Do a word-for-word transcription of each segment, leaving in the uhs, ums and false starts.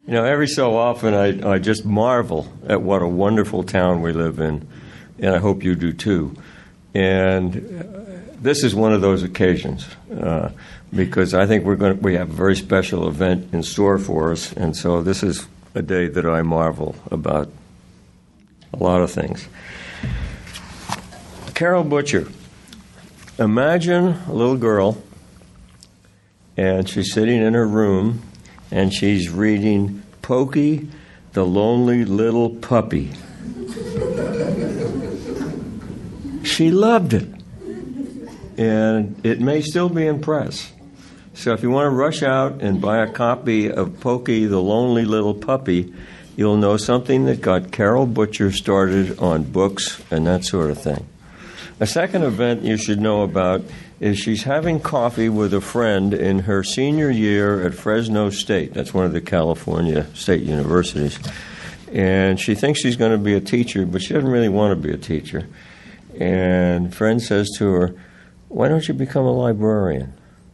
You know, every so often I, I just marvel at what a wonderful town we live in, and I hope you do too. And uh, this is one of those occasions uh, because I think we're going we have a very special event in store for us, and so this is a day that I marvel about a lot of things. Carol Butcher. Imagine a little girl, and she's sitting in her room, and she's reading Pokey, the Lonely Little Puppy. She loved it, and it may still be in press. So if you want to rush out and buy a copy of Pokey, the Lonely Little Puppy, you'll know something that got Carol Butcher started on books and that sort of thing. A second event you should know about is she's having coffee with a friend in her senior year at Fresno State. That's one of the California state universities. And she thinks she's going to be a teacher, but she doesn't really want to be a teacher. And a friend says to her, "Why don't you become a librarian?"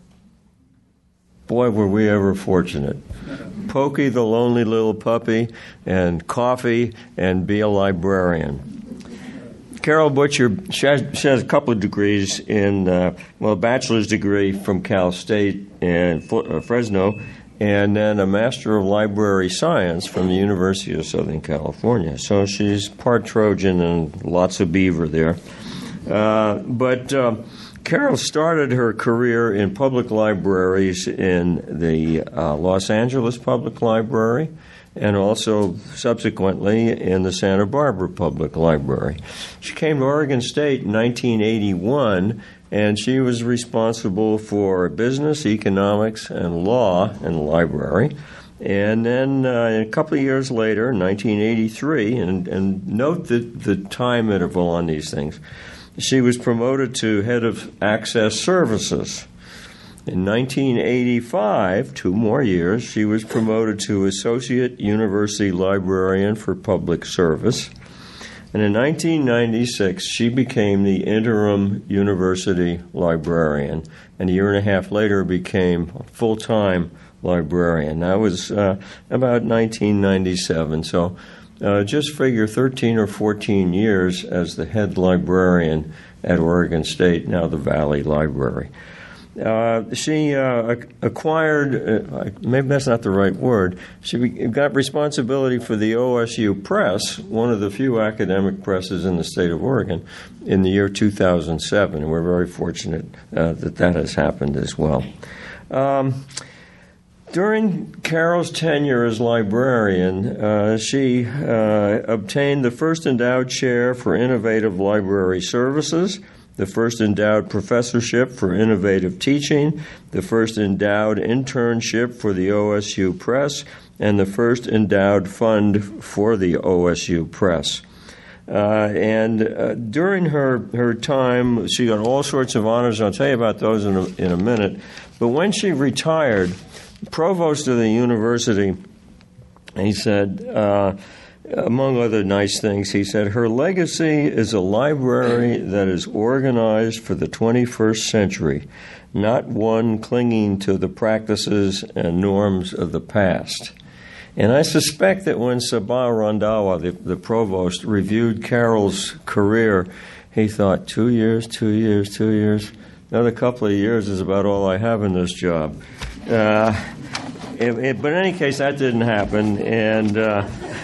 Boy, were we ever fortunate. Pokey, the Lonely Little Puppy, and coffee, and be a librarian. Carol Butcher, she has, she has a couple of degrees in, uh, well, a bachelor's degree from Cal State and uh, Fresno, and then a Master of Library Science from the University of Southern California. So she's part Trojan and lots of beaver there. Uh, but uh, Carol started her career in public libraries in the uh, Los Angeles Public Library, and also subsequently in the Santa Barbara Public Library. She came to Oregon State in nineteen eighty-one, and she was responsible for business, economics, and law in the library. And then uh, a couple of years later, nineteen eighty-three, and, and note the, the time interval on these things, she was promoted to head of Access Services. In nineteen eighty-five, two more years, she was promoted to Associate University Librarian for Public Service. And in nineteen ninety-six, she became the interim university librarian. And a year and a half later became a full-time librarian. That was uh, about nineteen ninety-seven. So uh, just figure thirteen or fourteen years as the head librarian at Oregon State, now the Valley Library. Uh, she uh, acquired, uh, maybe that's not the right word, she got responsibility for the O S U Press, one of the few academic presses in the state of Oregon, in the year two thousand seven. And we're very fortunate uh, that that has happened as well. Um, during Carol's tenure as librarian, uh, she uh, obtained the first endowed chair for innovative library services, the first endowed professorship for innovative teaching, the first endowed internship for the O S U Press, and the first endowed fund for the O S U Press. Uh, and uh, during her, her time, she got all sorts of honors. I'll tell you about those in a, in a minute. But when she retired, the provost of the university, he said, uh, among other nice things, he said, her legacy is a library that is organized for the twenty-first century, not one clinging to the practices and norms of the past. And I suspect that when Sabah Randhawa, the, the provost, reviewed Carol's career, he thought, two years, two years, two years, another couple of years is about all I have in this job. Uh, it, it, but in any case, that didn't happen, and uh,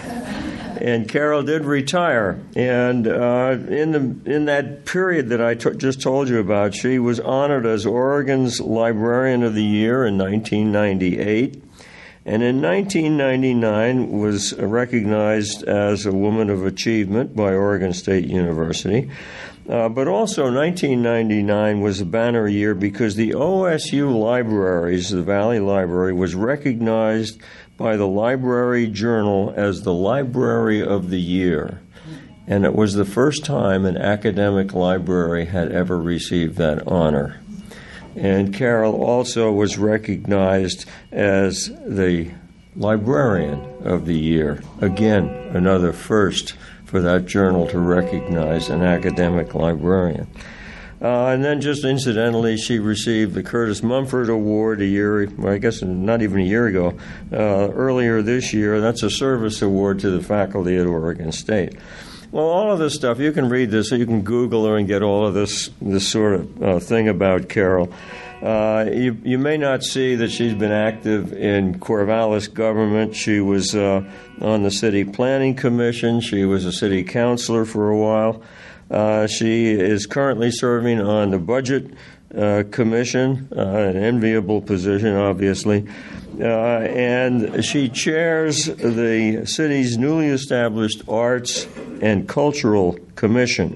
And Carol did retire, and uh, in the in that period that I t- just told you about, she was honored as Oregon's Librarian of the Year in nineteen ninety-eight, and in nineteen ninety-nine was recognized as a Woman of Achievement by Oregon State University. Uh, but also nineteen ninety-nine was a banner year because the O S U Libraries, the Valley Library, was recognized by the Library Journal as the Library of the Year. And it was the first time an academic library had ever received that honor. And Carol also was recognized as the Librarian of the Year. Again, another first for that journal to recognize an academic librarian. Uh, and then just incidentally, she received the Curtis Mumford Award a year, well, I guess not even a year ago, uh, earlier this year. That's a service award to the faculty at Oregon State. Well, all of this stuff, you can read this, you can Google her and get all of this, this sort of uh, thing about Carol. Uh, you, you may not see that she's been active in Corvallis government. She was uh, on the City Planning Commission. She was a city councilor for a while. Uh, she is currently serving on the Budget uh, Commission, uh, an enviable position, obviously. Uh, and she chairs the city's newly established Arts and Cultural Commission.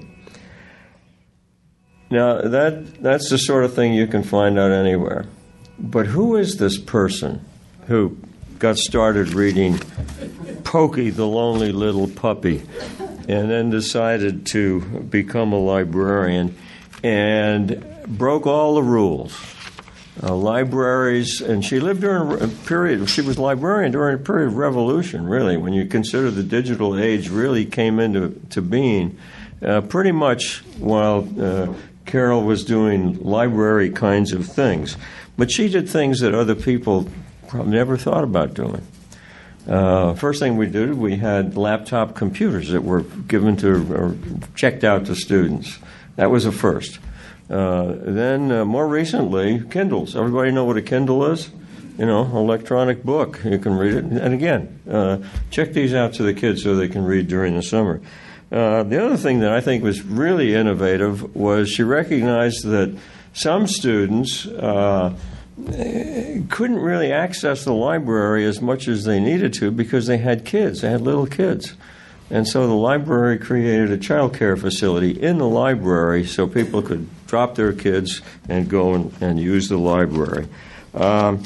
Now, that that's the sort of thing you can find out anywhere. But who is this person who got started reading Pokey the Lonely Little Puppy and then decided to become a librarian and broke all the rules? Uh, libraries, and she lived during a period, she was a librarian during a period of revolution, really, when you consider the digital age really came into to being, uh, pretty much while uh, Carol was doing library kinds of things. But she did things that other people probably never thought about doing. Uh, first thing we did, we had laptop computers that were given to, or checked out to students. That was a first. Uh, then, uh, more recently, Kindles. Everybody know what a Kindle is? You know, electronic book. You can read it. And again, uh, check these out to the kids so they can read during the summer. Uh, the other thing that I think was really innovative was she recognized that some students uh, couldn't really access the library as much as they needed to because they had kids. They had little kids. And so the library created a child care facility in the library so people could drop their kids and go and, and use the library. Um,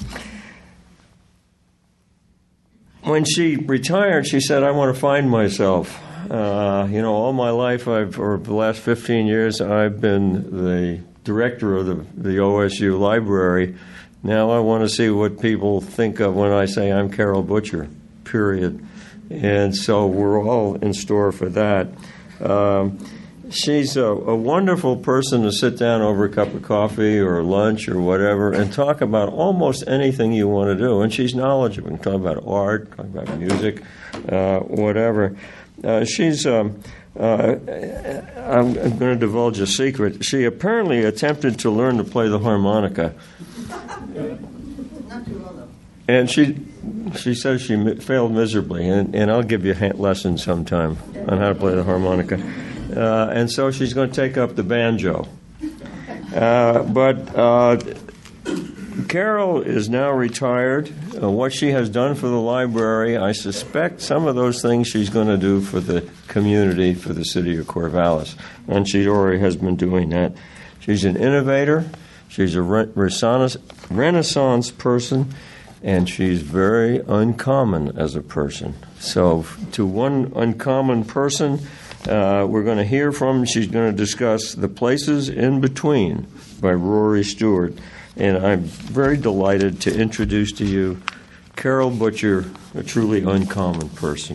when she retired, she said, I want to find myself. Uh, you know, all my life, I've, or the last fifteen years, I've been the director of the, the O S U library. Now I want to see what people think of when I say I'm Carol Butcher, period. And so we're all in store for that. Um, she's a, a wonderful person to sit down over a cup of coffee or lunch or whatever and talk about almost anything you want to do. And she's knowledgeable. We can talk about art, talk about music, uh, whatever. Uh, she's, um, uh, I'm, I'm going to divulge a secret. She apparently attempted to learn to play the harmonica. Not too well, though. And she... She says she mi- failed miserably, and, and I'll give you a ha- lesson sometime on how to play the harmonica. Uh, and so she's going to take up the banjo. Uh, but uh, Carol is now retired. Uh, what she has done for the library, I suspect some of those things she's going to do for the community, for the city of Corvallis. And she already has been doing that. She's an innovator. She's a re- renaissance, renaissance person. And she's very uncommon as a person. So to one uncommon person, uh, we're going to hear from, she's going to discuss The Places in Between by Rory Stewart. And I'm very delighted to introduce to you Carol Butcher, a truly uncommon person.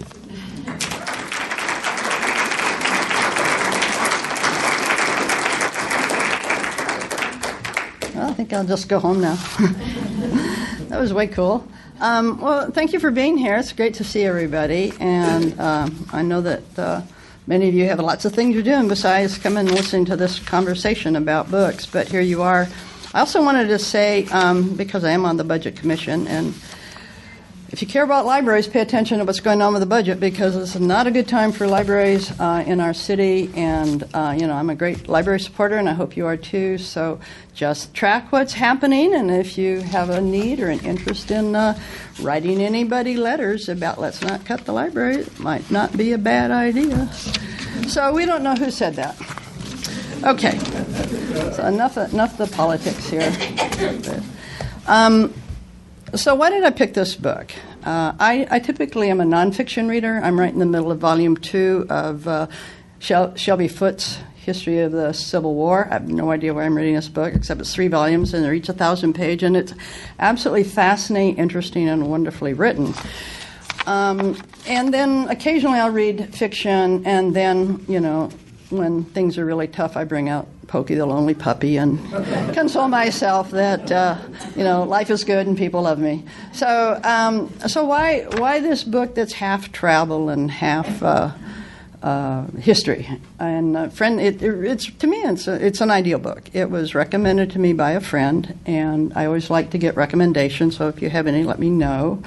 Well, I think I'll just go home now. That was way cool. Um, well, thank you for being here. It's great to see everybody. And um, I know that uh, many of you have lots of things you're doing besides coming and listening to this conversation about books. But here you are. I also wanted to say, um, because I am on the Budget Commission, and if you care about libraries, pay attention to what's going on with the budget, because it's not a good time for libraries uh, in our city. And, uh, you know, I'm a great library supporter, and I hope you are too. So just track what's happening, and if you have a need or an interest in uh, writing anybody letters about let's not cut the library, it might not be a bad idea. So we don't know who said that. Okay. So enough, enough of the politics here. Um, So why did I pick this book? Uh, I, I typically am a nonfiction reader. I'm right in the middle of volume two of uh, Shel- Shelby Foote's History of the Civil War. I have no idea why I'm reading this book, except it's three volumes, and they're each a thousand page, and it's absolutely fascinating, interesting, and wonderfully written. Um, and then occasionally I'll read fiction, and then, you know, when things are really tough, I bring out Pokey the Lonely Puppy and console myself that, uh, you know, life is good and people love me. So um, so why why this book that's half travel and half uh, uh, history? And a friend, it, it, it's to me, it's, a, it's an ideal book. It was recommended to me by a friend, and I always like to get recommendations, so if you have any, let me know.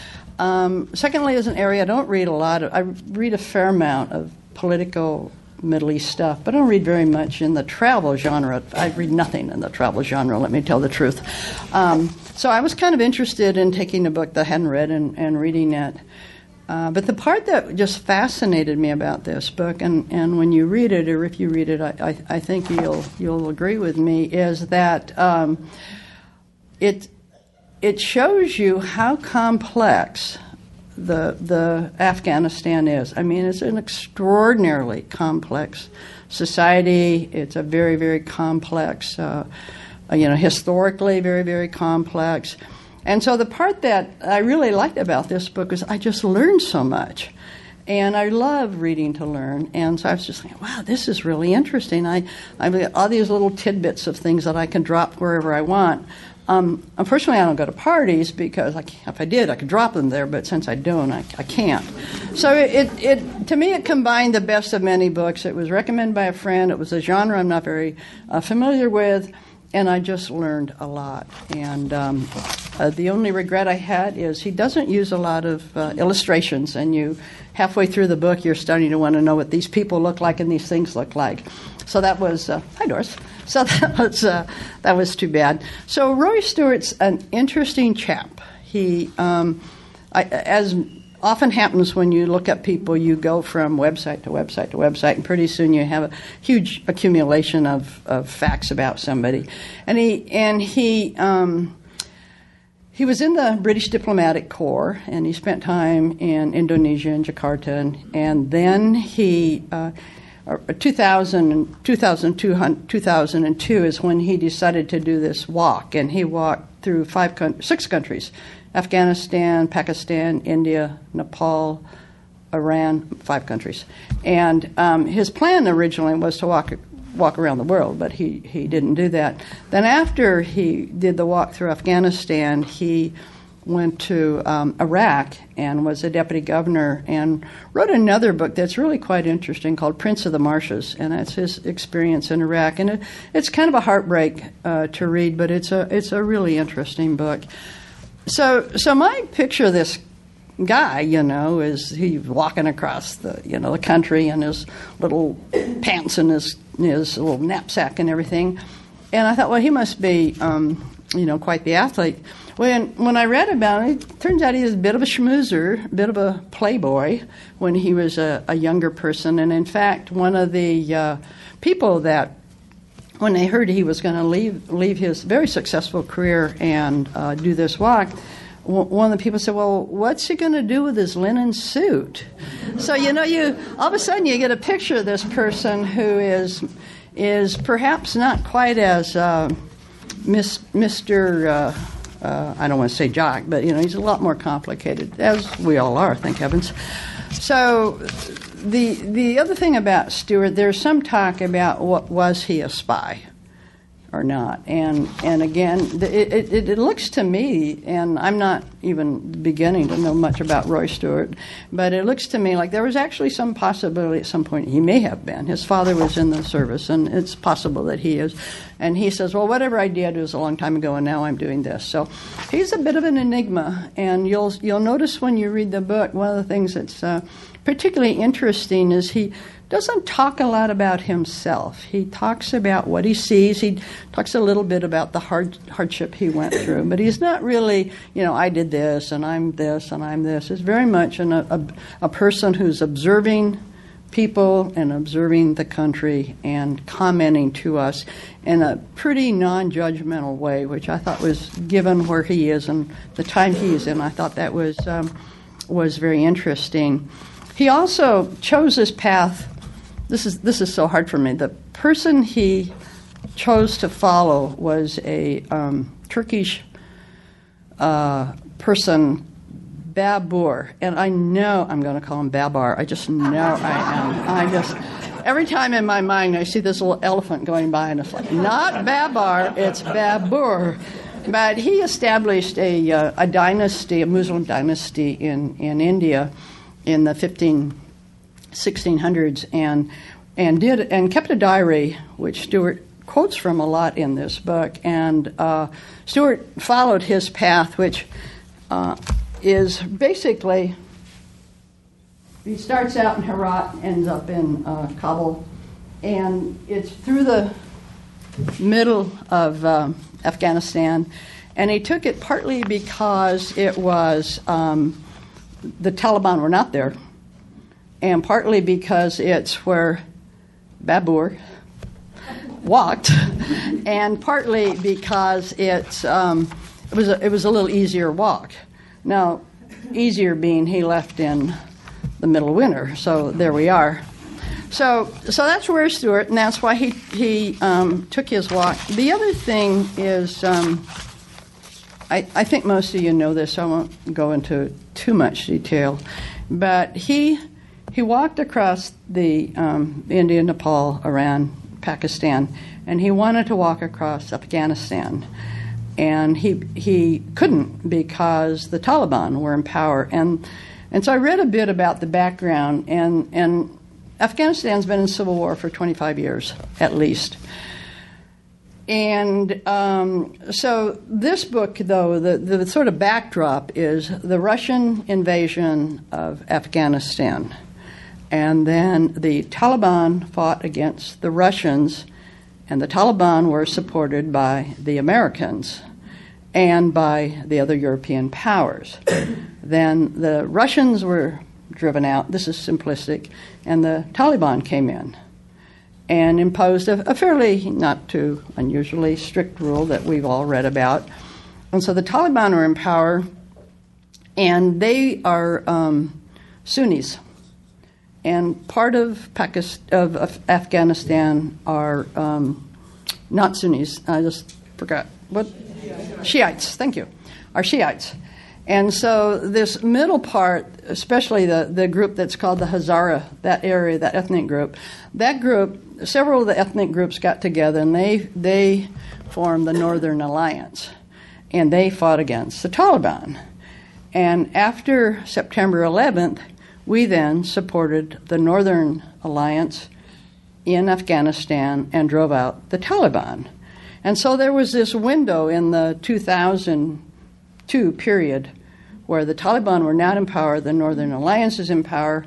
Um, secondly, as an area, I don't read a lot of, I read a fair amount of political Middle East stuff, but I don't read very much in the travel genre. I read nothing in the travel genre, let me tell the truth. Um, so I was kind of interested in taking a book that I hadn't read and, and reading it. Uh, but the part that just fascinated me about this book, and, and when you read it, or if you read it, I, I, I think you'll you'll agree with me, is that um, it it shows you how complex the the Afghanistan is. I mean, it's an extraordinarily complex society. It's a very, very complex, uh, you know, historically very, very complex. And so the part that I really liked about this book is I just learned so much. And I love reading to learn. And so I was just thinking, wow, this is really interesting. I, I've got all these little tidbits of things that I can drop wherever I want. Um, unfortunately, I don't go to parties because I if I did, I could drop them there, but since I don't, I, I can't. So it, it, it, to me, it combined the best of many books. It was recommended by a friend. It was a genre I'm not very uh, familiar with, and I just learned a lot. And um, uh, the only regret I had is he doesn't use a lot of uh, illustrations, and you halfway through the book, you're starting to want to know what these people look like and these things look like. So that was, uh, hi Doris. So that was uh, that was too bad. So Roy Stewart's an interesting chap. He, um, I, as often happens when you look at people, you go from website to website to website, and pretty soon you have a huge accumulation of, of facts about somebody. And he and he um, he was in the British Diplomatic Corps, and he spent time in Indonesia and Jakarta, and, and then he. Uh, two thousand, two thousand two, two thousand two is when he decided to do this walk, and he walked through five, six countries: Afghanistan, Pakistan, India, Nepal, Iran, five countries. And um, his plan originally was to walk walk around the world, but he, he didn't do that. Then after he did the walk through Afghanistan, he went to um, Iraq and was a deputy governor and wrote another book that's really quite interesting called Prince of the Marshes, and that's his experience in Iraq. And it, it's kind of a heartbreak uh, to read, but it's a it's a really interesting book. So so my picture of this guy, you know, is he's walking across the you know the country in his little pants and his his little knapsack and everything, and I thought, well, he must be um, you know quite the athlete. When when I read about it, it turns out he was a bit of a schmoozer, a bit of a playboy when he was a, a younger person. And in fact, one of the uh, people that, when they heard he was going to leave leave his very successful career and uh, do this walk, w- one of the people said, well, what's he going to do with his linen suit? So, you know, you all of a sudden you get a picture of this person who is, is perhaps not quite as uh, mis- Mister Uh, Uh, I don't want to say jock, but, you know, he's a lot more complicated, as we all are, thank heavens. So the the other thing about Stewart, there's some talk about what was he a spy or not. And and again, it, it, it looks to me, and I'm not even beginning to know much about Roy Stewart, but it looks to me like there was actually some possibility at some point he may have been. His father was in the service, and it's possible that he is. And he says, well, whatever I did was a long time ago, and now I'm doing this. So he's a bit of an enigma, and you'll you'll notice when you read the book, one of the things that's uh, particularly interesting is he doesn't talk a lot about himself. He talks about what he sees. He talks a little bit about the hard, hardship he went through, but he's not really, you know, I did this, and I'm this, and I'm this. It's very much an, a, a person who's observing people and observing the country and commenting to us in a pretty non-judgmental way, which I thought was, given where he is and the time he's in, I thought that was um, was very interesting. He also chose his path. This is this is so hard for me. The person he chose to follow was a um, Turkish uh, person, Babur, and I know I'm going to call him Babar. I just know I am. I just, every time in my mind I see this little elephant going by, and it's like, not Babar, it's Babur. But he established a, uh, a dynasty, a Muslim dynasty in, in India in the fifteen, sixteen hundreds, and and did and kept a diary, which Stuart quotes from a lot in this book. And uh, Stuart followed his path, which uh, is basically, he starts out in Herat, ends up in uh, Kabul, and it's through the middle of um, Afghanistan, and he took it partly because it was um, the Taliban were not there, and partly because it's where Babur walked, and partly because it's um, it was a, it was a little easier walk. Now, easier being he left in the middle of winter, so there we are. So, so that's where Stuart, and that's why he he um, took his walk. The other thing is, um, I, I think most of you know this, so I won't go into too much detail, but he he walked across the um, India, Nepal, Iran, Pakistan, and he wanted to walk across Afghanistan, and he he couldn't because the Taliban were in power, and and so I read a bit about the background, and and. Afghanistan's been in civil war for twenty-five years, at least. And um, so this book, though, the, the sort of backdrop is the Russian invasion of Afghanistan. And then the Taliban fought against the Russians, and the Taliban were supported by the Americans and by the other European powers. Then the Russians were driven out, this is simplistic, and the Taliban came in and imposed a, a fairly, not too unusually, strict rule that we've all read about. And so the Taliban are in power, and they are um, Sunnis. And part of Pakistan, of, of Afghanistan are um, not Sunnis. I just forgot. What? Shiites, thank you, are Shiites. And so this middle part, especially the, the group that's called the Hazara, that area, that ethnic group, that group, several of the ethnic groups got together and they they formed the Northern Alliance, and they fought against the Taliban. And after September eleventh, we then supported the Northern Alliance in Afghanistan and drove out the Taliban. And so there was this window in the two thousand two period where the Taliban were not in power, the Northern Alliance is in power,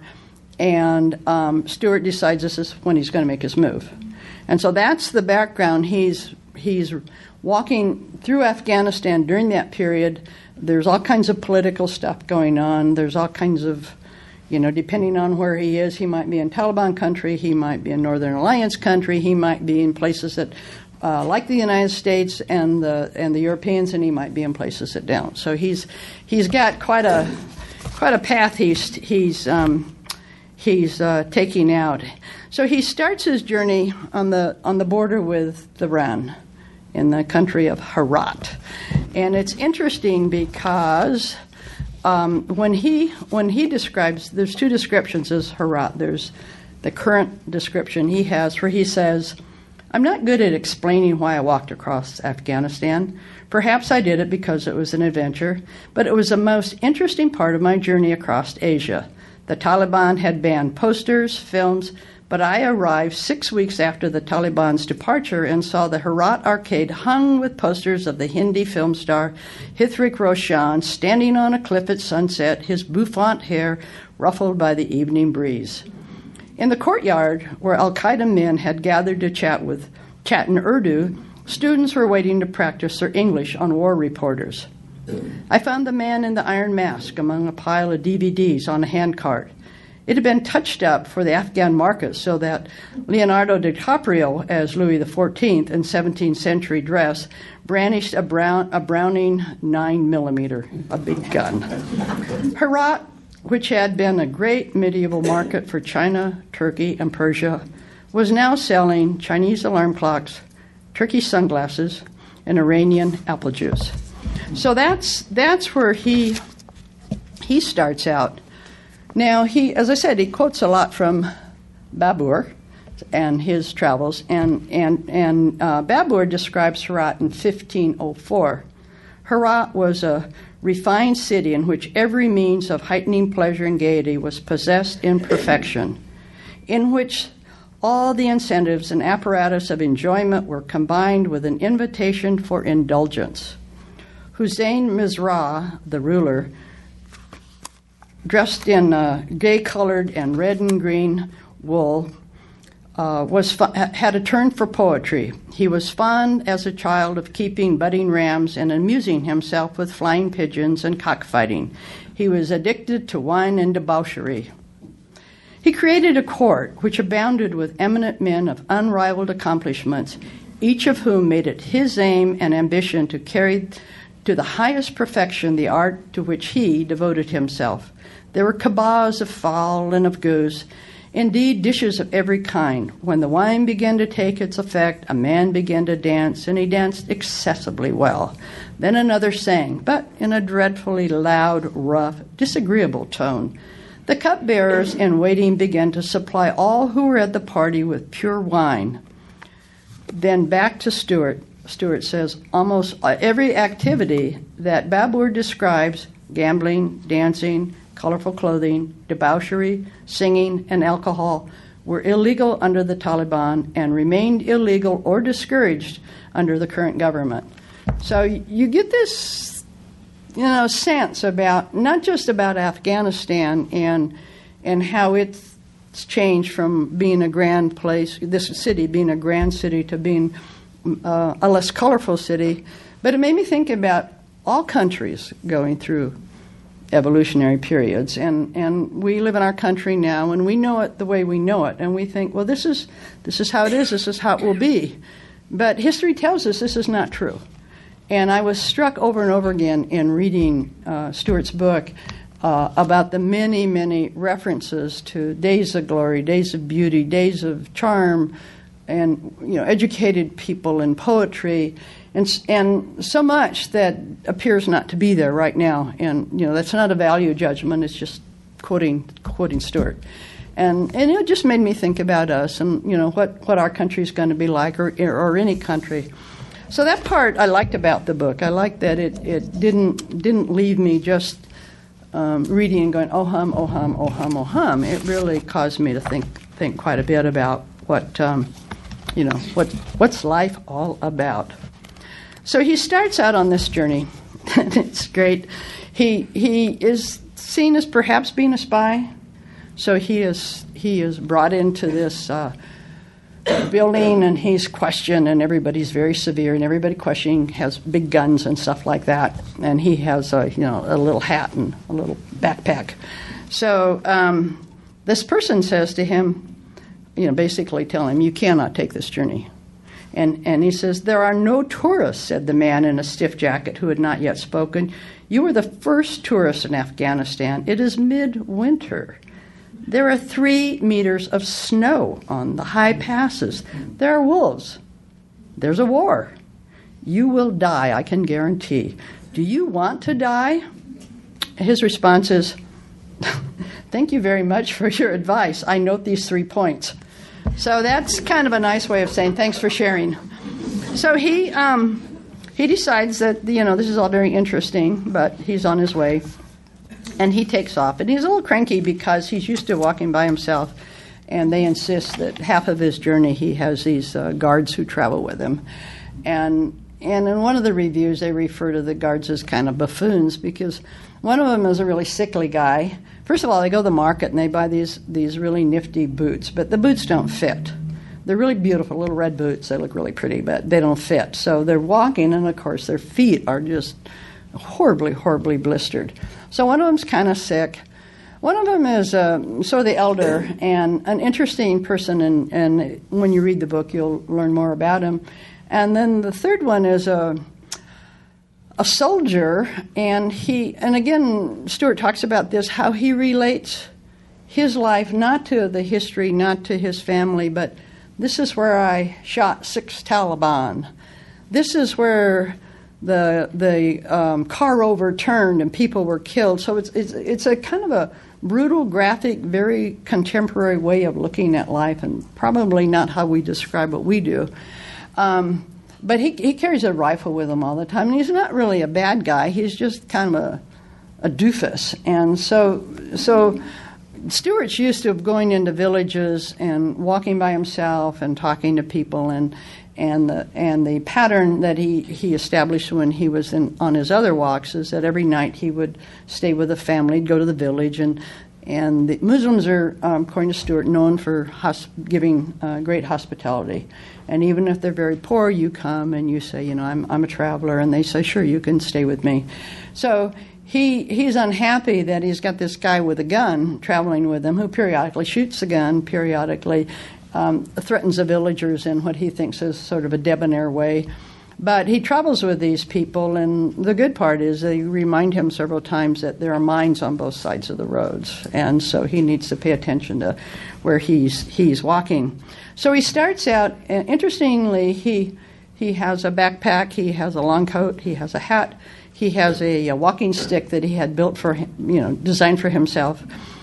and um, Stuart decides this is when he's going to make his move. And so that's the background. He's he's walking through Afghanistan during that period. There's all kinds of political stuff going on. There's all kinds of, you know, depending on where he is, he might be in Taliban country, he might be in Northern Alliance country, he might be in places that Uh, like the United States and the and the Europeans, and he might be in places that don't. So he's he's got quite a quite a path he's he's um, he's uh, taking out. So he starts his journey on the on the border with Iran, in the country of Herat, and it's interesting because um, when he when he describes, there's two descriptions of Herat. There's the current description he has, where he says, I'm not good at explaining why I walked across Afghanistan. Perhaps I did it because it was an adventure, but it was the most interesting part of my journey across Asia. The Taliban had banned posters, films, but I arrived six weeks after the Taliban's departure and saw the Herat arcade hung with posters of the Hindi film star Hrithik Roshan standing on a cliff at sunset, his bouffant hair ruffled by the evening breeze. In the courtyard, where al-Qaeda men had gathered to chat with chat in Urdu, students were waiting to practice their English on war reporters. I found the man in the iron mask among a pile of D V Ds on a handcart. It had been touched up for the Afghan market so that Leonardo DiCaprio, as Louis the fourteenth in seventeenth century dress, brandished a, brown, a Browning nine millimeter, a big gun. Herat, which had been a great medieval market for China, Turkey, and Persia, was now selling Chinese alarm clocks, Turkish sunglasses, and Iranian apple juice. So that's that's where he he starts out. Now, he, as I said, he quotes a lot from Babur, and his travels. And, and, and uh, Babur describes Herat in fifteen oh four. Herat was a refined city in which every means of heightening pleasure and gaiety was possessed in perfection, in which all the incentives and apparatus of enjoyment were combined with an invitation for indulgence. Hussein Mizrah, the ruler, dressed in uh, gay-colored and red and green wool, uh, was fu- had a turn for poetry. He was fond as a child of keeping budding rams and amusing himself with flying pigeons and cockfighting. He was addicted to wine and debauchery. He created a court which abounded with eminent men of unrivaled accomplishments, each of whom made it his aim and ambition to carry to the highest perfection the art to which he devoted himself. There were kabahs of fowl and of goose, indeed dishes of every kind. When the wine began to take its effect, a man began to dance, and he danced excessively well. Then another sang, but in a dreadfully loud, rough, disagreeable tone. The cupbearers in waiting began to supply all who were at the party with pure wine. Then back to Stuart. Stuart says, almost every activity that Babur describes, gambling, dancing, colorful clothing, debauchery, singing, and alcohol, were illegal under the Taliban and remained illegal or discouraged under the current government. So you get this you know, sense about, not just about Afghanistan and and how it's changed from being a grand place, this city being a grand city, to being uh, a less colorful city, but it made me think about all countries going through evolutionary periods, and, and we live in our country now, and we know it the way we know it, and we think, well, this is this is how it is, this is how it will be. But history tells us this is not true. And I was struck over and over again in reading uh, Stuart's book uh, about the many, many references to days of glory, days of beauty, days of charm, and you know, educated people in poetry, and and so much that appears not to be there right now. And you know, that's not a value judgment; it's just quoting quoting Stuart. And and it just made me think about us, and you know, what what our country is going to be like, or or any country. So that part I liked about the book. I liked that it, it didn't didn't leave me just um, reading and going, oh hum, oh hum, oh hum, oh hum. It really caused me to think think quite a bit about what um, you know what what's life all about. So he starts out on this journey. It's great. He he is seen as perhaps being a spy. So he is he is brought into this Uh, building, and he's questioned, and everybody's very severe, and everybody questioning has big guns and stuff like that, and he has a you know a little hat and a little backpack. So um, this person says to him, you know, basically telling him, you cannot take this journey. And and he says, there are no tourists, said the man in a stiff jacket who had not yet spoken. You are the first tourist in Afghanistan. It is midwinter. There are three meters of snow on the high passes. There are wolves. There's a war. You will die, I can guarantee. Do you want to die? His response is, thank you very much for your advice. I note these three points. So that's kind of a nice way of saying thanks for sharing. So he um, he decides that, you know, this is all very interesting, but he's on his way. And he takes off. And he's a little cranky because he's used to walking by himself, and they insist that half of his journey he has these uh, guards who travel with him. And and in one of the reviews, they refer to the guards as kind of buffoons, because one of them is a really sickly guy. First of all, they go to the market and they buy these these really nifty boots, but the boots don't fit. They're really beautiful, little red boots. They look really pretty, but they don't fit. So they're walking, and of course their feet are just horribly, horribly blistered. So one of them's kind of sick. One of them is uh, sort of the elder, and an interesting person, and, and when you read the book, you'll learn more about him. And then the third one is a a soldier, and he, and again, Stuart talks about this, how he relates his life not to the history, not to his family, but this is where I shot six Taliban. This is where the the um, car overturned and people were killed. So it's it's it's a kind of a brutal, graphic, very contemporary way of looking at life, and probably not how we describe what we do. Um, but he, he carries a rifle with him all the time, and he's not really a bad guy. He's just kind of a, a doofus. And so, so Stuart's used to going into villages and walking by himself and talking to people, and and the and the pattern that he, he established when he was in, on his other walks is that every night he would stay with a family, go to the village, and and the Muslims are, um, according to Stuart, known for hosp- giving uh, great hospitality. And even if they're very poor, you come and you say, you know, I'm I'm a traveler, and they say, sure, you can stay with me. So he he's unhappy that he's got this guy with a gun traveling with him who periodically shoots the gun, periodically um, threatens the villagers in what he thinks is sort of a debonair way. But he travels with these people, and the good part is they remind him several times that there are mines on both sides of the roads, and so he needs to pay attention to where he's he's walking. So he starts out, and interestingly, he he has a backpack, he has a long coat, he has a hat, he has a, a walking stick that he had built for him, you know, designed for himself,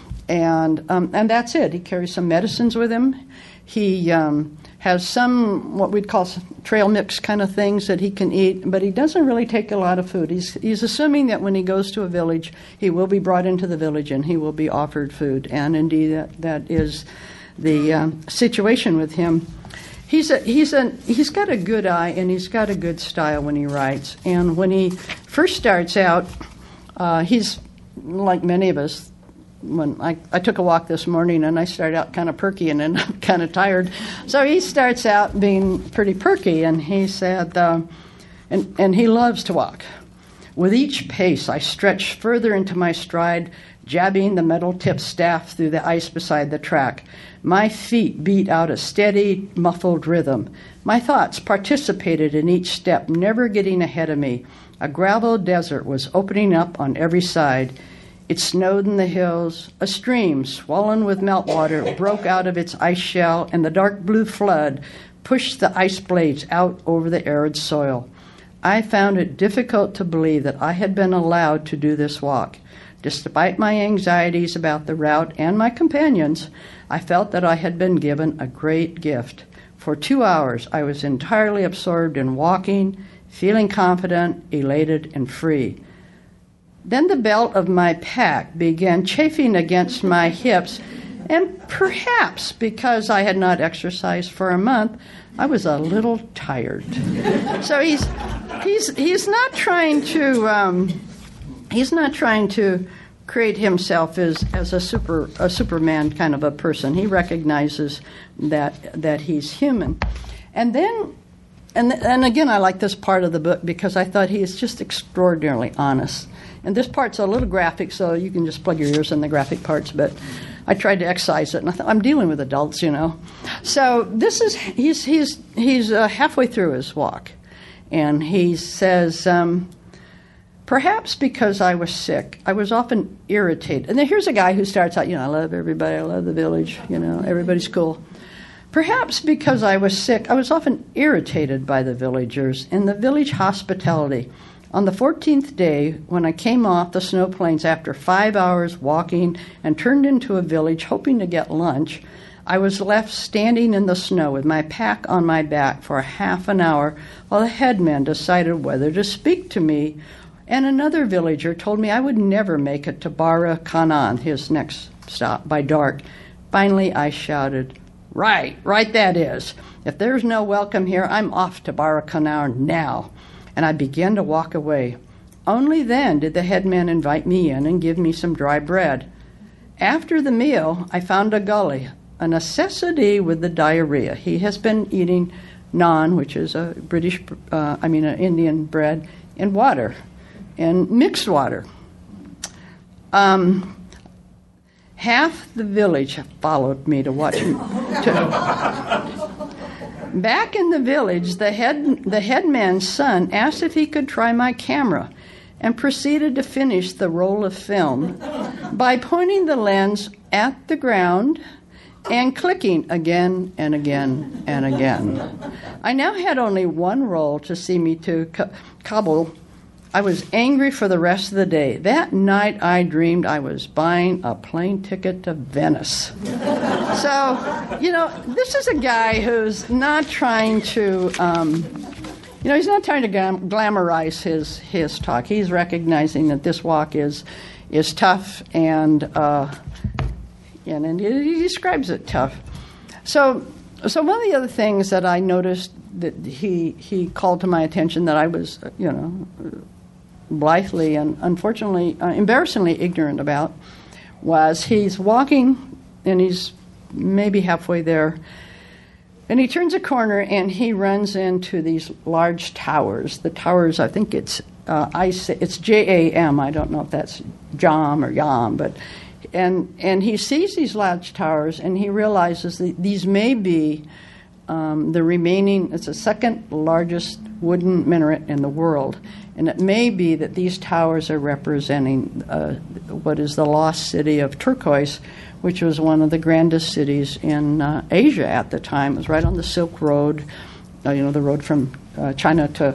and um, and that's it. He carries some medicines with him. He um, has some what we'd call trail mix kind of things that he can eat, but he doesn't really take a lot of food. He's he's assuming that when he goes to a village, he will be brought into the village and he will be offered food, and indeed that, that is the um, situation with him. He's a, he's a, he's got a good eye and he's got a good style when he writes. And when he first starts out, uh, he's like many of us. When I, I took a walk this morning and I started out kind of perky and then I'm kind of tired. So he starts out being pretty perky, and he said, uh, and, and he loves to walk. With each pace, I stretch further into my stride, jabbing the metal-tipped staff through the ice beside the track. My feet beat out a steady, muffled rhythm. My thoughts participated in each step, never getting ahead of me. A gravel desert was opening up on every side. It snowed in the hills. A stream, swollen with meltwater, broke out of its ice shell, and the dark blue flood pushed the ice blades out over the arid soil. I found it difficult to believe that I had been allowed to do this walk. Despite my anxieties about the route and my companions, I felt that I had been given a great gift. For two hours, I was entirely absorbed in walking, feeling confident, elated, and free. Then the belt of my pack began chafing against my hips, and perhaps because I had not exercised for a month, I was a little tired. So he's he's he's not trying to um, he's not trying to create himself as, as a super a Superman kind of a person. He recognizes that that he's human, and then and and again, I like this part of the book because I thought he is just extraordinarily honest. And this part's a little graphic, so you can just plug your ears in the graphic parts, but I tried to excise it, and I thought, I'm dealing with adults, you know. So this is, he's he's he's uh, halfway through his walk, and he says, um, perhaps because I was sick, I was often irritated. And then here's a guy who starts out, you know, I love everybody, I love the village, you know, everybody's cool. Perhaps because I was sick, I was often irritated by the villagers and the village hospitality. On the fourteenth day, when I came off the snow plains after five hours walking and turned into a village hoping to get lunch, I was left standing in the snow with my pack on my back for half an hour while the headman decided whether to speak to me, and another villager told me I would never make it to Bara Kanan, his next stop, by dark. Finally, I shouted, Right, right that is. If there's no welcome here, I'm off to Bara Kanan now. And I began to walk away. Only then did the headman invite me in and give me some dry bread. After the meal, I found a gully, a necessity with the diarrhea. He has been eating naan, which is a British, uh, I mean an Indian bread, and water, and mixed water. Um, half the village followed me to watch me. To, Back in the village, the head the headman's son asked if he could try my camera and proceeded to finish the roll of film by pointing the lens at the ground and clicking again and again and again. I now had only one roll to see me to Kabul, I was angry for the rest of the day. That night I dreamed I was buying a plane ticket to Venice. So, you know, this is a guy who's not trying to, um, you know, he's not trying to glam- glamorize his, his talk. He's recognizing that this walk is is tough, and uh, and, and he describes it tough. So, so one of the other things that I noticed that he he called to my attention that I was, you know, blithely and unfortunately, uh, embarrassingly ignorant about, was he's walking and he's maybe halfway there, and he turns a corner and he runs into these large towers. The towers, I think it's uh, I say, it's J A M. I don't know if that's Jam or Yam, but and and he sees these large towers and he realizes that these may be um, the remaining. It's the second largest wooden minaret in the world. And it may be that these towers are representing uh, what is the lost city of Turquoise, which was one of the grandest cities in uh, Asia at the time. It was right on the Silk Road, uh, you know, the road from uh, China to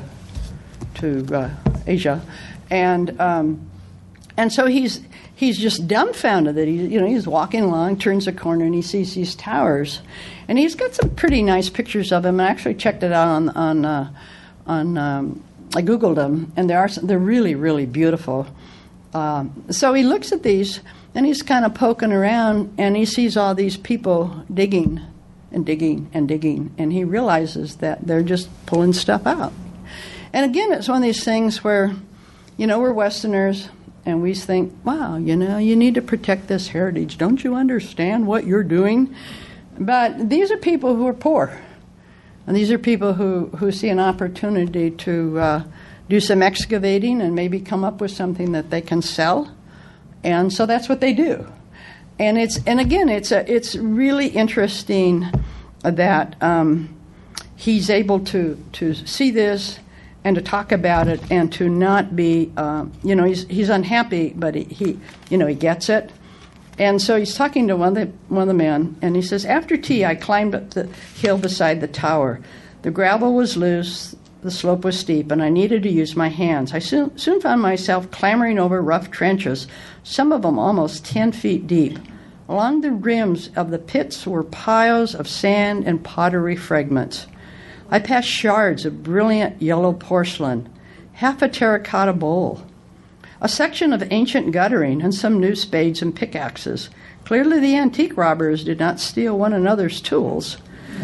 to uh, Asia, and um, and so he's he's just dumbfounded that he you know he's walking along, turns a corner, and he sees these towers, and he's got some pretty nice pictures of them. I actually checked it out on on uh, on. Um, I Googled them, and they are they're really, really beautiful. Um, so he looks at these, and he's kind of poking around, and he sees all these people digging and digging and digging, and he realizes that they're just pulling stuff out. And again, it's one of these things where, you know, we're Westerners, and we think, wow, you know, you need to protect this heritage. Don't you understand what you're doing? But these are people who are poor. And these are people who, who see an opportunity to uh, do some excavating and maybe come up with something that they can sell. And so that's what they do. And it's and again, it's a, it's really interesting that um, he's able to, to see this and to talk about it and to not be, uh, you know, he's he's unhappy, but he, he you know he gets it. And so he's talking to one of, the, one of the men, and he says, after tea, I climbed up the hill beside the tower. The gravel was loose, the slope was steep, and I needed to use my hands. I soon, soon found myself clambering over rough trenches, some of them almost ten feet deep. Along the rims of the pits were piles of sand and pottery fragments. I passed shards of brilliant yellow porcelain, half a terracotta bowl, a section of ancient guttering, and some new spades and pickaxes. Clearly the antique robbers did not steal one another's tools.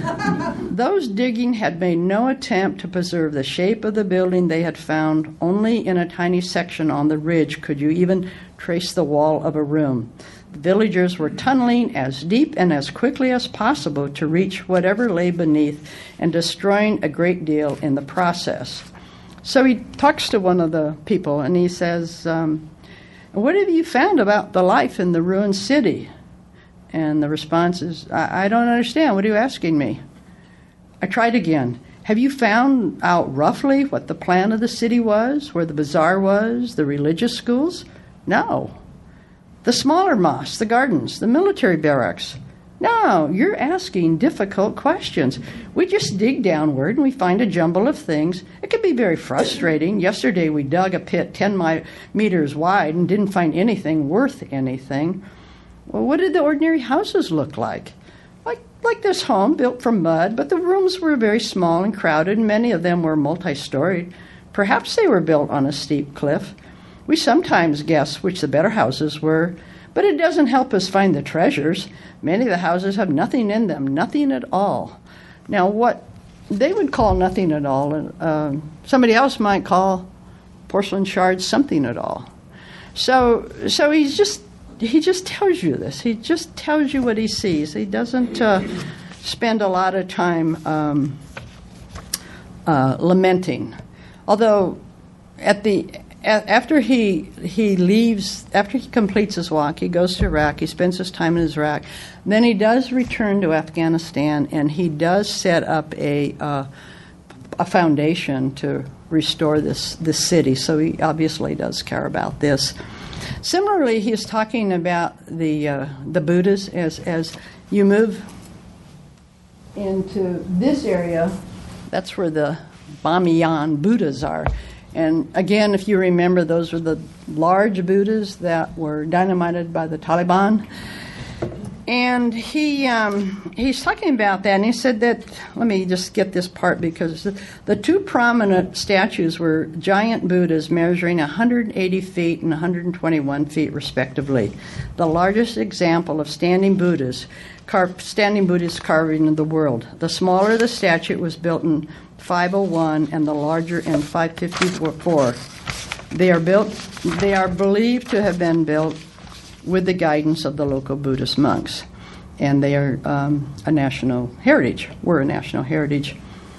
Those digging had made no attempt to preserve the shape of the building they had found. Only in a tiny section on the ridge could you even trace the wall of a room. The villagers were tunneling as deep and as quickly as possible to reach whatever lay beneath, and destroying a great deal in the process. So he talks to one of the people, and he says, um, what have you found about the life in the ruined city? And the response is, I, I don't understand. What are you asking me? I tried again. Have you found out roughly what the plan of the city was, where the bazaar was, the religious schools? No. The smaller mosques, the gardens, the military barracks? No, you're asking difficult questions. We just dig downward and we find a jumble of things. It can be very frustrating. Yesterday we dug a pit ten mi- meters wide and didn't find anything worth anything. Well, what did the ordinary houses look like? Like like this home built from mud, but the rooms were very small and crowded, and many of them were multi-storied. Perhaps they were built on a steep cliff. We sometimes guess which the better houses were, but it doesn't help us find the treasures. Many of the houses have nothing in them, nothing at all. Now, what they would call nothing at all, uh, somebody else might call porcelain shards something at all. So, so he's just he just tells you this. He just tells you what he sees. He doesn't uh, spend a lot of time um, uh, lamenting, although at the After he he leaves, after he completes his walk, he goes to Iraq, he spends his time in Iraq. Then he does return to Afghanistan, and he does set up a uh, a foundation to restore this, this city. So he obviously does care about this. Similarly, he's talking about the uh, the Buddhas as as you move into this area. That's where the Bamiyan Buddhas are. And again, if you remember, those were the large Buddhas that were dynamited by the Taliban. And he um, he's talking about that, and he said that, let me just get this part, because the, the two prominent statues were giant Buddhas measuring one hundred eighty feet and one hundred twenty-one feet, respectively. The largest example of standing Buddhas, car- standing Buddhist carving in the world. The smaller the statue was built in five oh one, and the larger in five fifty-four. They are built. They are believed to have been built with the guidance of the local Buddhist monks. And they are um, a national heritage. We're a national heritage.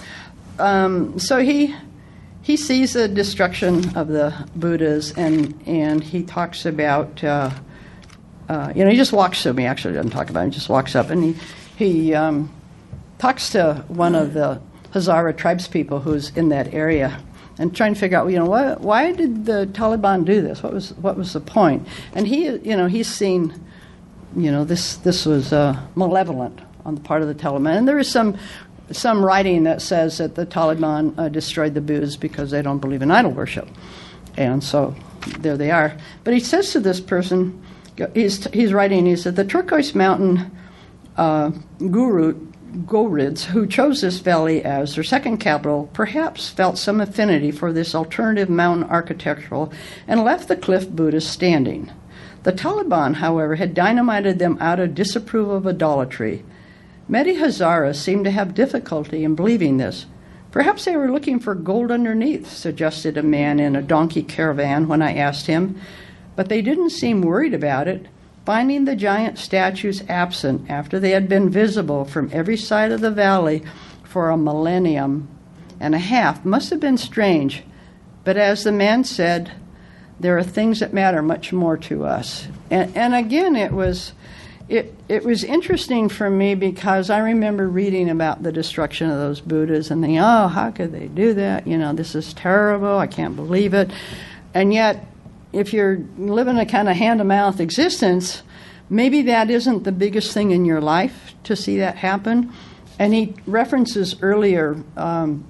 Um, so he he sees the destruction of the Buddhas, and, and he talks about, uh, uh, you know, he just walks to me, actually doesn't talk about it, he just walks up, and he, he um, talks to one of the Hazara tribespeople who's in that area, and trying to figure out, you know, why, why did the Taliban do this? What was what was the point? And he, you know, he's seen, you know, this this was uh, malevolent on the part of the Taliban. And there is some some writing that says that the Taliban uh, destroyed the Buddhas because they don't believe in idol worship, and so there they are. But he says to this person, he's he's writing. He said the Turquoise Mountain uh, guru. Gorids, who chose this valley as their second capital, perhaps felt some affinity for this alternative mountain architectural and left the cliff Buddhas standing. The Taliban, however, had dynamited them out of disapproval of idolatry. Mehdi Hazara seemed to have difficulty in believing this. Perhaps they were looking for gold underneath, suggested a man in a donkey caravan when I asked him, but they didn't seem worried about it. Finding the giant statues absent after they had been visible from every side of the valley for a millennium and a half must have been strange. But as the man said, there are things that matter much more to us. And, and again, it was it it was interesting for me because I remember reading about the destruction of those Buddhas and thinking, oh, how could they do that? You know, this is terrible. I can't believe it. And yet, if you're living a kind of hand-to-mouth existence, maybe that isn't the biggest thing in your life to see that happen. And he references earlier um,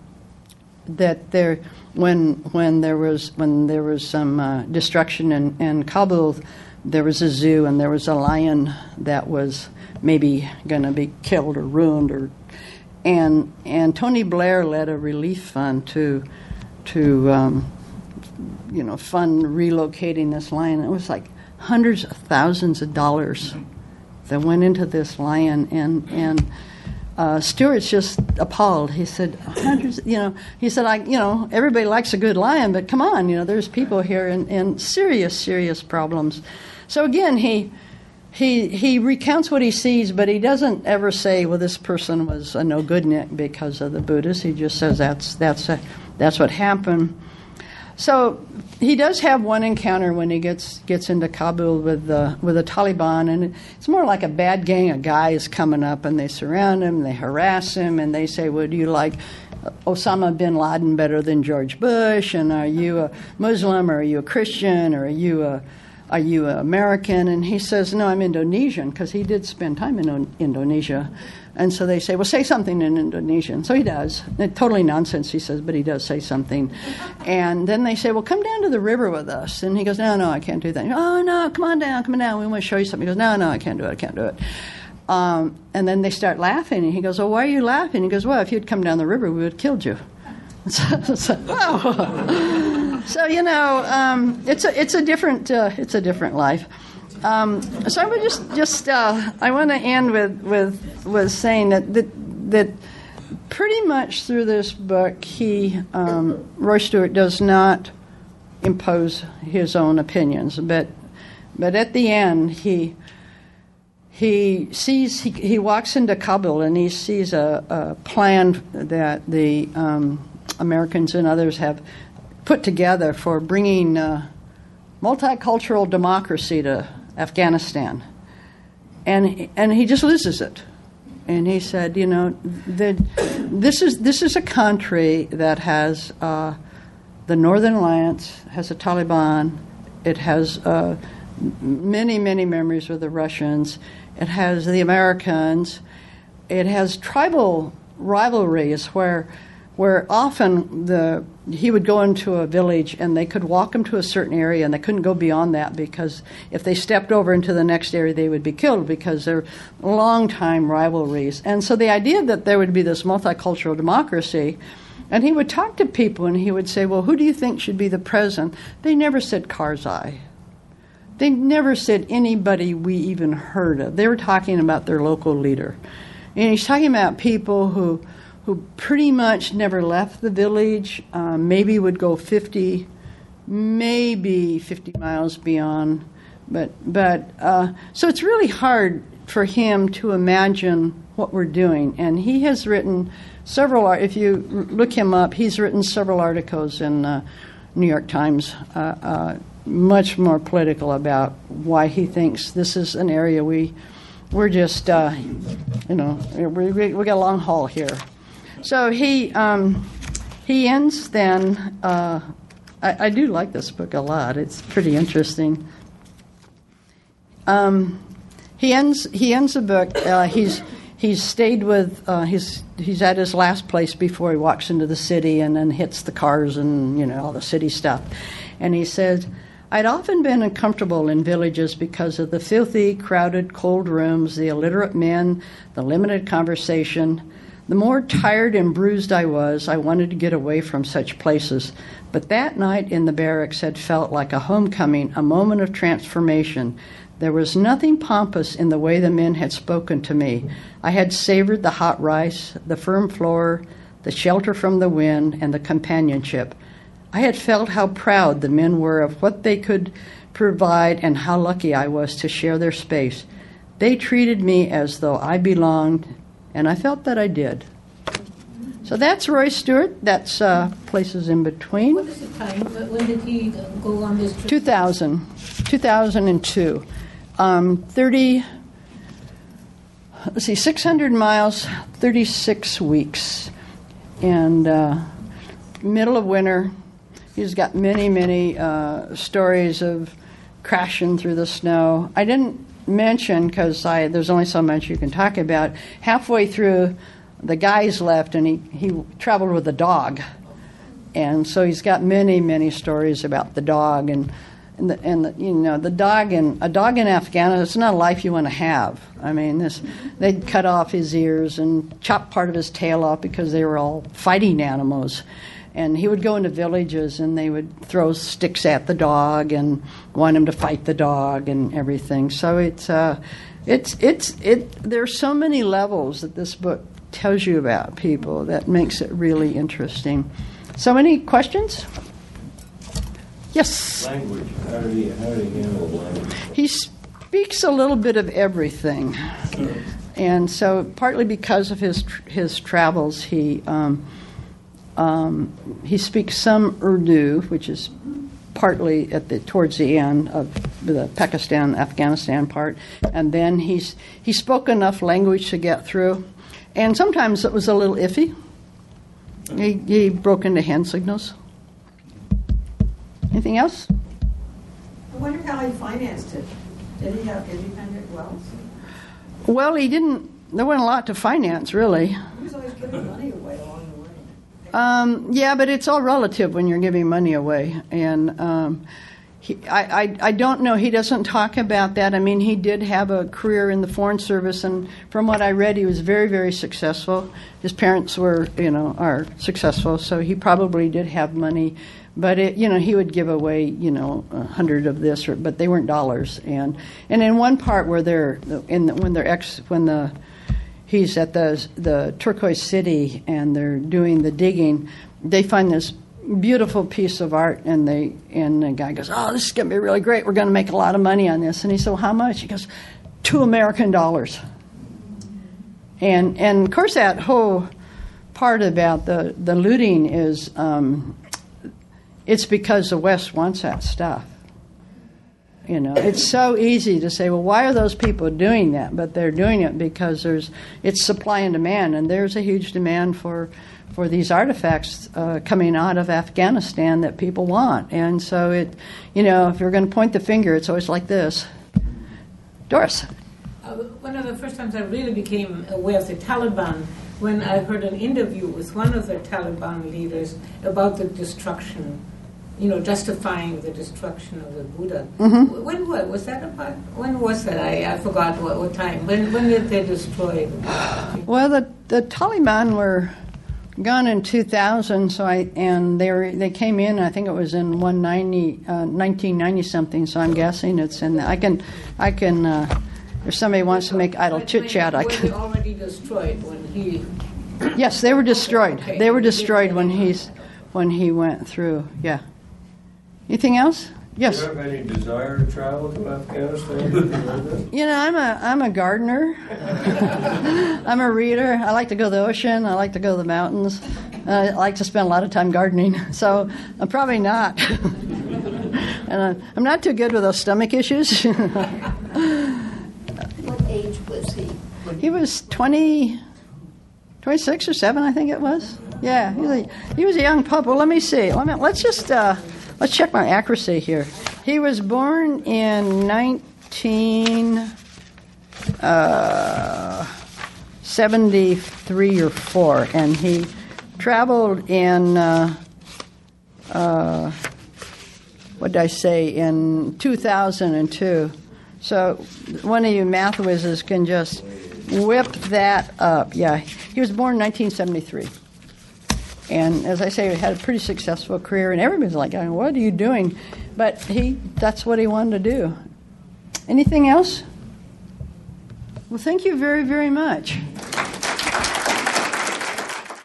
that there, when when there was when there was some uh, destruction in, in Kabul, there was a zoo and there was a lion that was maybe going to be killed or ruined, or and and Tony Blair led a relief fund to to. Um, you know, fund relocating this lion. It was like hundreds of thousands of dollars that went into this lion, and and uh, Stewart's just appalled. He said, hundreds, you know, he said, I, you know, everybody likes a good lion, but come on, you know, there's people here in, in serious, serious problems. So again, he he he recounts what he sees, but he doesn't ever say, well, this person was a no-goodnik because of the Buddhists. He just says that's that's a, that's what happened. So he does have one encounter when he gets gets into Kabul with the with the Taliban, and it's more like a bad gang of guys coming up, and they surround him, they harass him, and they say, "Well, do you like Osama bin Laden better than George Bush? And are you a Muslim, or are you a Christian, or are you a are you an American?" And he says, "No, I'm Indonesian," because he did spend time in o- Indonesia. And so they say, well, say something in Indonesian. So he does. It, totally nonsense, he says, but he does say something. And then they say, well, come down to the river with us. And he goes, no, no, I can't do that. Oh, no, come on down, come on down. We want to show you something. He goes, no, no, I can't do it, I can't do it. Um, and then they start laughing. And he goes, well, why are you laughing? He goes, well, if you'd come down the river, we would have killed you. So, so, oh. so you know, um, it's a it's a different uh, it's a different life. Um, so I would just just uh, I want to end with with with saying that that that pretty much through this book, he um, Roy Stewart does not impose his own opinions, but but at the end he he sees he, he walks into Kabul and he sees a, a plan that the um, Americans and others have put together for bringing uh, multicultural democracy to Afghanistan, and and he just loses it, and he said, you know, that this is this is a country that has uh, the Northern Alliance, has the Taliban, it has uh, many many memories with the Russians, it has the Americans, it has tribal rivalries where where often the he would go into a village and they could walk him to a certain area and they couldn't go beyond that, because if they stepped over into the next area they would be killed, because they're long-time rivalries. And so the idea that there would be this multicultural democracy, and he would talk to people and he would say, well, who do you think should be the president? They never said Karzai. They never said anybody we even heard of. They were talking about their local leader. And he's talking about people who who pretty much never left the village, um, maybe would go fifty, maybe fifty miles beyond. But, but uh, so it's really hard for him to imagine what we're doing. And he has written several, if you look him up, he's written several articles in uh, New York Times, uh, uh, much more political about why he thinks this is an area we, we're just, uh, you know, we, we, we got a long haul here. So he um, he ends then, uh, I, I do like this book a lot. It's pretty interesting. Um, he ends he ends the book, uh, he's he's stayed with, uh, he's, he's at his last place before he walks into the city and then hits the cars and, you know, all the city stuff. And he said, I'd often been uncomfortable in villages because of the filthy, crowded, cold rooms, the illiterate men, the limited conversation. The more tired and bruised I was, I wanted to get away from such places. But that night in the barracks had felt like a homecoming, a moment of transformation. There was nothing pompous in the way the men had spoken to me. I had savored the hot rice, the firm floor, the shelter from the wind, and the companionship. I had felt how proud the men were of what they could provide and how lucky I was to share their space. They treated me as though I belonged, and I felt that I did. So that's Roy Stewart. That's uh, Places in Between. What is the time? When did he go on this trip? two thousand, two thousand two. Um, thirty, let's see, six hundred miles, thirty-six weeks. And uh, middle of winter. He's got many, many uh, stories of crashing through the snow. I didn't mention, because I there's only so much you can talk about, halfway through the guys left and he, he traveled with a dog. And so he's got many, many stories about the dog. And, and, the, and the, you know, the dog in, a dog in Afghanistan, it's not a life you want to have. I mean, this, they'd cut off his ears and chop part of his tail off because they were all fighting animals. And he would go into villages and they would throw sticks at the dog and want him to fight the dog and everything. So it's uh, it's it's it. There's so many levels that this book tells you about people that makes it really interesting. So, any questions? Yes. Language. How did he how did he handle language? He speaks a little bit of everything, and so partly because of his his travels, he. Um, Um, he speaks some Urdu, which is partly at the towards the end of the Pakistan, Afghanistan part, and then he's he spoke enough language to get through, and sometimes it was a little iffy. He, he broke into hand signals. Anything else? I wonder how he financed it. Did he have independent wealth? Well, he didn't. There wasn't a lot to finance, really. He was always giving money away along the way. Um, yeah, but it's all relative when you're giving money away. And um, he, I, I, I don't know. He doesn't talk about that. I mean, he did have a career in the Foreign Service, and from what I read, he was very, very successful. His parents were, you know, are successful, so he probably did have money. But it, you know, he would give away, you know, a hundred of this, or, but they weren't dollars. And and in one part where they're in the, when they're ex when the he's at the the turquoise city and they're doing the digging, they find this beautiful piece of art, and they and the guy goes, "Oh, this is going to be really great. We're going to make a lot of money on this." And he said, "Well, how much?" He goes, two American dollars." And and of course that whole part about the the looting is. Um, It's because the West wants that stuff. You know, it's so easy to say, well, why are those people doing that? But they're doing it because there's it's supply and demand, and there's a huge demand for for these artifacts uh, coming out of Afghanistan that people want. And so it, you know, if you're going to point the finger, it's always like this. Doris. Uh, one of the first times I really became aware of the Taliban when I heard an interview with one of the Taliban leaders about the destruction, you know, justifying the destruction of the Buddha. Mm-hmm. When what was that about? When was that? I, I forgot what, what time. When when did they destroy the Buddha? Well, the the Taliban were gone in two thousand, so I and they were they came in. I think it was in one ninety, uh, nineteen ninety something. So I'm guessing it's in. I can, I can. Uh, if somebody wants to make idle But chit chat, I when, can. Were they already destroyed when he? Yes, they were destroyed. Okay. They were destroyed when he's when he went through. Yeah. Anything else? Yes. Do you have any desire to travel to Afghanistan? You know, I'm a I'm a gardener. I'm a reader. I like to go to the ocean. I like to go to the mountains. Uh, I like to spend a lot of time gardening. So I'm probably not. And uh, I'm not too good with those stomach issues. What age was he? He was twenty, twenty-six or seven, I think it was. Yeah, he was a, he was a young pup. Well, let me see. Let me, let's just uh, let's check my accuracy here. He was born in nineteen seventy-three or four, and he traveled in. Uh, uh, what did I say? In two thousand two. So one of you math whizzes can just whip that up. Yeah, he was born in nineteen seventy-three. And as I say, he had a pretty successful career, and everybody's like, what are you doing? But he that's what he wanted to do. Anything else? Well, thank you very, very much.